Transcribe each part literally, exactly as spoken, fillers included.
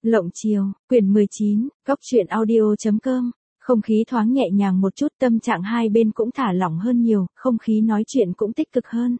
Lộng chiều, quyển mười chín, góc truyện audio chấm com. Không khí thoáng nhẹ nhàng một chút, tâm trạng hai bên cũng thả lỏng hơn nhiều, không khí nói chuyện cũng tích cực hơn.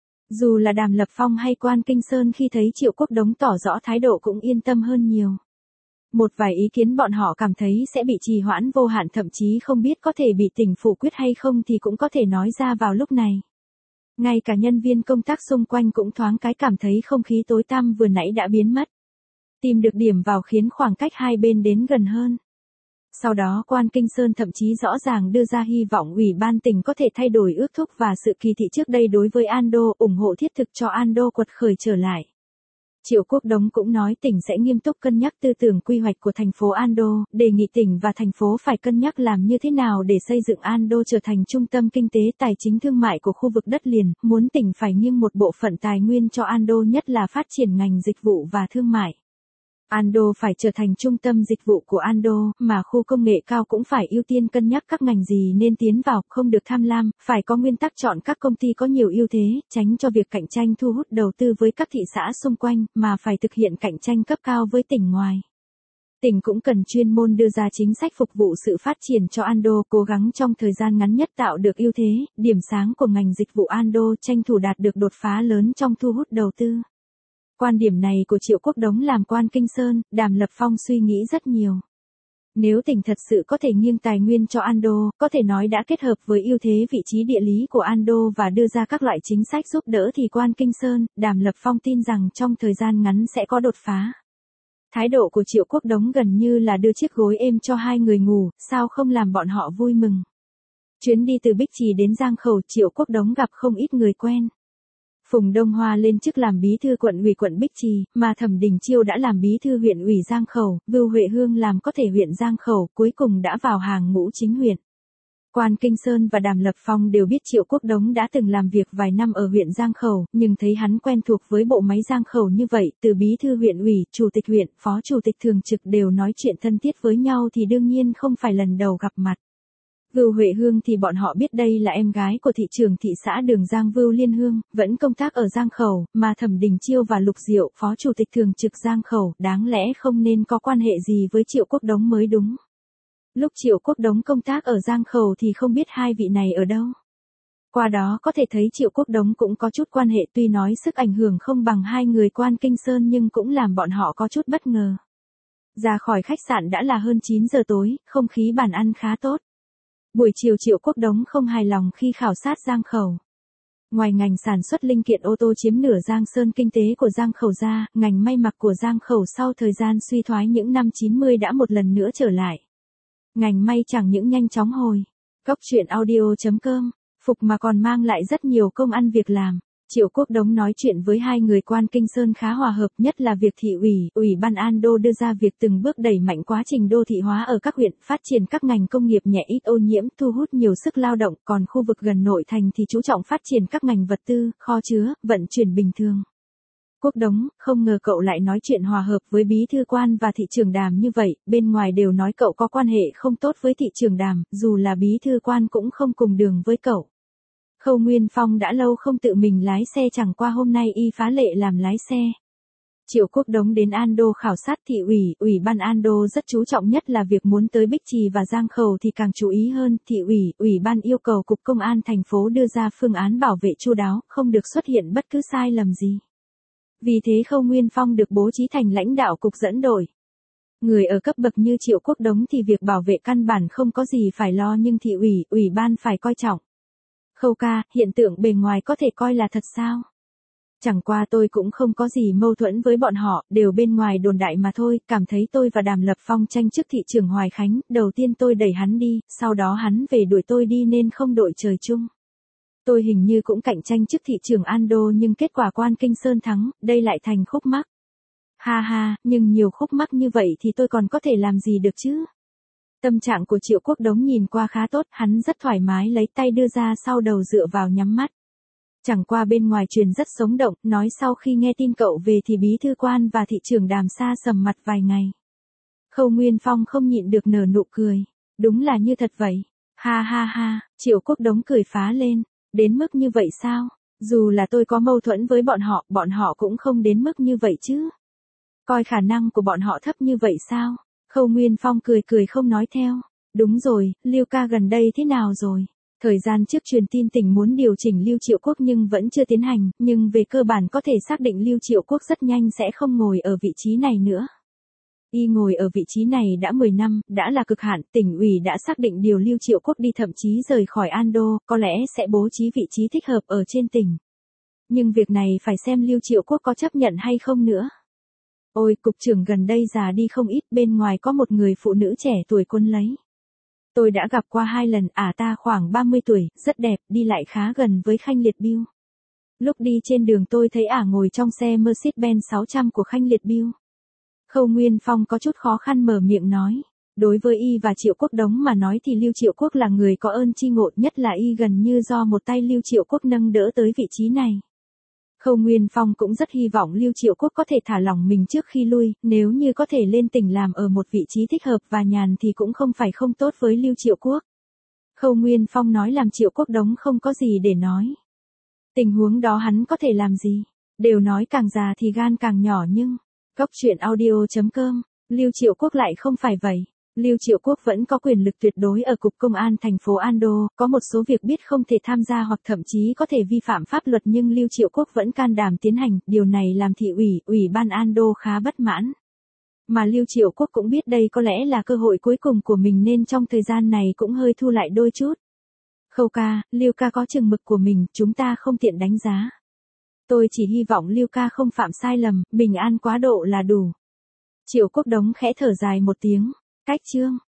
Dù là Đàm Lập Phong hay Quan Kinh Sơn khi thấy Triệu Quốc Đống tỏ rõ thái độ cũng yên tâm hơn nhiều. Một vài ý kiến bọn họ cảm thấy sẽ bị trì hoãn vô hạn, thậm chí không biết có thể bị tỉnh phủ quyết hay không thì cũng có thể nói ra vào lúc này. Ngay cả nhân viên công tác xung quanh cũng thoáng cái cảm thấy không khí tối tăm vừa nãy đã biến mất. Tìm được điểm vào khiến khoảng cách hai bên đến gần hơn. Sau đó Quan Kinh Sơn thậm chí rõ ràng đưa ra hy vọng Ủy ban tỉnh có thể thay đổi ước thúc và sự kỳ thị trước đây đối với Ando, ủng hộ thiết thực cho Ando quật khởi trở lại. Triệu Quốc Đống cũng nói tỉnh sẽ nghiêm túc cân nhắc tư tưởng quy hoạch của thành phố Ando, đề nghị tỉnh và thành phố phải cân nhắc làm như thế nào để xây dựng Ando trở thành trung tâm kinh tế tài chính thương mại của khu vực đất liền, muốn tỉnh phải nghiêng một bộ phận tài nguyên cho Ando, nhất là phát triển ngành dịch vụ và thương mại. Ando phải trở thành trung tâm dịch vụ của Ando, mà khu công nghệ cao cũng phải ưu tiên cân nhắc các ngành gì nên tiến vào, không được tham lam, phải có nguyên tắc chọn các công ty có nhiều ưu thế, tránh cho việc cạnh tranh thu hút đầu tư với các thị xã xung quanh, mà phải thực hiện cạnh tranh cấp cao với tỉnh ngoài. Tỉnh cũng cần chuyên môn đưa ra chính sách phục vụ sự phát triển cho Ando, cố gắng trong thời gian ngắn nhất tạo được ưu thế, điểm sáng của ngành dịch vụ Ando, tranh thủ đạt được đột phá lớn trong thu hút đầu tư. Quan điểm này của Triệu Quốc Đống làm Quan Kinh Sơn, Đàm Lập Phong suy nghĩ rất nhiều. Nếu tỉnh thật sự có thể nghiêng tài nguyên cho Ando, có thể nói đã kết hợp với ưu thế vị trí địa lý của Ando và đưa ra các loại chính sách giúp đỡ thì Quan Kinh Sơn, Đàm Lập Phong tin rằng trong thời gian ngắn sẽ có đột phá. Thái độ của Triệu Quốc Đống gần như là đưa chiếc gối êm cho hai người ngủ, sao không làm bọn họ vui mừng. Chuyến đi từ Bích Trì đến Giang Khẩu, Triệu Quốc Đống gặp không ít người quen. Phùng Đông Hoa lên chức làm bí thư quận ủy quận Bích Trì, mà Thẩm Đình Chiêu đã làm bí thư huyện ủy Giang Khẩu, Vưu Huệ Hương làm có thể huyện Giang Khẩu, cuối cùng đã vào hàng ngũ chính huyện. Quan Kinh Sơn và Đàm Lập Phong đều biết Triệu Quốc Đống đã từng làm việc vài năm ở huyện Giang Khẩu, nhưng thấy hắn quen thuộc với bộ máy Giang Khẩu như vậy, từ bí thư huyện ủy, chủ tịch huyện, phó chủ tịch thường trực đều nói chuyện thân thiết với nhau thì đương nhiên không phải lần đầu gặp mặt. Vưu Huệ Hương thì bọn họ biết đây là em gái của thị trưởng thị xã Đường Giang Vưu Liên Hương, vẫn công tác ở Giang Khẩu, mà Thẩm Đình Chiêu và Lục Diệu, phó chủ tịch thường trực Giang Khẩu, đáng lẽ không nên có quan hệ gì với Triệu Quốc Đống mới đúng. Lúc Triệu Quốc Đống công tác ở Giang Khẩu thì không biết hai vị này ở đâu. Qua đó có thể thấy Triệu Quốc Đống cũng có chút quan hệ, tuy nói sức ảnh hưởng không bằng hai người Quan Kinh Sơn nhưng cũng làm bọn họ có chút bất ngờ. Ra khỏi khách sạn đã là hơn chín giờ tối, không khí bàn ăn khá tốt. Buổi chiều Triệu Quốc Đống không hài lòng khi khảo sát Giang Khẩu. Ngoài ngành sản xuất linh kiện ô tô chiếm nửa Giang Sơn kinh tế của Giang Khẩu ra, ngành may mặc của Giang Khẩu sau thời gian suy thoái những năm chín mươi đã một lần nữa trở lại. Ngành may chẳng những nhanh chóng hồi. Góc truyện audio chấm com, phục mà còn mang lại rất nhiều công ăn việc làm. Triệu Quốc Đống nói chuyện với hai người Quan Kinh Sơn khá hòa hợp, nhất là việc thị ủy, ủy ban Ando đưa ra việc từng bước đẩy mạnh quá trình đô thị hóa ở các huyện, phát triển các ngành công nghiệp nhẹ ít ô nhiễm, thu hút nhiều sức lao động, còn khu vực gần nội thành thì chú trọng phát triển các ngành vật tư, kho chứa, vận chuyển bình thường. Quốc Đống, không ngờ cậu lại nói chuyện hòa hợp với bí thư Quan và thị trưởng Đàm như vậy, bên ngoài đều nói cậu có quan hệ không tốt với thị trưởng Đàm, dù là bí thư Quan cũng không cùng đường với cậu. Khâu Nguyên Phong đã lâu không tự mình lái xe, chẳng qua hôm nay y phá lệ làm lái xe. Triệu Quốc Đống đến Ando khảo sát, thị ủy, ủy ban Ando rất chú trọng, nhất là việc muốn tới Bích Trì và Giang Khẩu thì càng chú ý hơn, thị ủy, ủy ban yêu cầu Cục Công an thành phố đưa ra phương án bảo vệ chu đáo, không được xuất hiện bất cứ sai lầm gì. Vì thế Khâu Nguyên Phong được bố trí thành lãnh đạo cục dẫn đội. Người ở cấp bậc như Triệu Quốc Đống thì việc bảo vệ căn bản không có gì phải lo, nhưng thị ủy, ủy ban phải coi trọng. Khâu ca, hiện tượng bề ngoài có thể coi là thật sao? Chẳng qua tôi cũng không có gì mâu thuẫn với bọn họ, đều bên ngoài đồn đại mà thôi, cảm thấy tôi và Đàm Lập Phong tranh chức thị trưởng Hoài Khánh, đầu tiên tôi đẩy hắn đi, sau đó hắn về đuổi tôi đi nên không đội trời chung. Tôi hình như cũng cạnh tranh chức thị trưởng Ando nhưng kết quả Quan Kinh Sơn thắng, đây lại thành khúc mắc. Ha ha, nhưng nhiều khúc mắc như vậy thì tôi còn có thể làm gì được chứ? Tâm trạng của Triệu Quốc Đống nhìn qua khá tốt, hắn rất thoải mái lấy tay đưa ra sau đầu dựa vào nhắm mắt. Chẳng qua bên ngoài truyền rất sống động, nói sau khi nghe tin cậu về thì bí thư Quan và thị trưởng Đàm xa sầm mặt vài ngày. Khâu Nguyên Phong không nhịn được nở nụ cười. Đúng là như thật vậy. Ha ha ha, Triệu Quốc Đống cười phá lên. Đến mức như vậy sao? Dù là tôi có mâu thuẫn với bọn họ, bọn họ cũng không đến mức như vậy chứ. Coi khả năng của bọn họ thấp như vậy sao? Khâu Nguyên Phong cười cười không nói theo. Đúng rồi, Lưu ca gần đây thế nào rồi? Thời gian trước truyền tin tỉnh muốn điều chỉnh Lưu Triệu Quốc nhưng vẫn chưa tiến hành, nhưng về cơ bản có thể xác định Lưu Triệu Quốc rất nhanh sẽ không ngồi ở vị trí này nữa. Y ngồi ở vị trí này đã mười năm, đã là cực hạn, tỉnh ủy đã xác định điều Lưu Triệu Quốc đi, thậm chí rời khỏi Ando, có lẽ sẽ bố trí vị trí thích hợp ở trên tỉnh. Nhưng việc này phải xem Lưu Triệu Quốc có chấp nhận hay không nữa. Ôi, cục trưởng gần đây già đi không ít, bên ngoài có một người phụ nữ trẻ tuổi quân lấy. Tôi đã gặp qua hai lần, ả ta khoảng ba mươi tuổi, rất đẹp, đi lại khá gần với Khanh Liệt Bill. Lúc đi trên đường tôi thấy ả ngồi trong xe Mercedes-Benz sáu trăm của Khanh Liệt Bill. Khâu Nguyên Phong có chút khó khăn mở miệng nói. Đối với y và Triệu Quốc Đống mà nói thì Lưu Triệu Quốc là người có ơn tri ngộ, nhất là y gần như do một tay Lưu Triệu Quốc nâng đỡ tới vị trí này. Khâu Nguyên Phong cũng rất hy vọng Lưu Triệu Quốc có thể thả lỏng mình trước khi lui, nếu như có thể lên tỉnh làm ở một vị trí thích hợp và nhàn thì cũng không phải không tốt với Lưu Triệu Quốc. Khâu Nguyên Phong nói làm Triệu Quốc Đống không có gì để nói. Tình huống đó hắn có thể làm gì? Đều nói càng già thì gan càng nhỏ nhưng... Góc truyện audio chấm com, Lưu Triệu Quốc lại không phải vậy. Lưu Triệu Quốc vẫn có quyền lực tuyệt đối ở Cục Công an thành phố Ando, có một số việc biết không thể tham gia hoặc thậm chí có thể vi phạm pháp luật nhưng Lưu Triệu Quốc vẫn can đảm tiến hành, điều này làm thị ủy, ủy ban Ando khá bất mãn. Mà Lưu Triệu Quốc cũng biết đây có lẽ là cơ hội cuối cùng của mình nên trong thời gian này cũng hơi thu lại đôi chút. Khâu ca, Lưu ca có chừng mực của mình, chúng ta không tiện đánh giá. Tôi chỉ hy vọng Lưu ca không phạm sai lầm, bình an quá độ là đủ. Triệu Quốc Đống khẽ thở dài một tiếng, cách chương.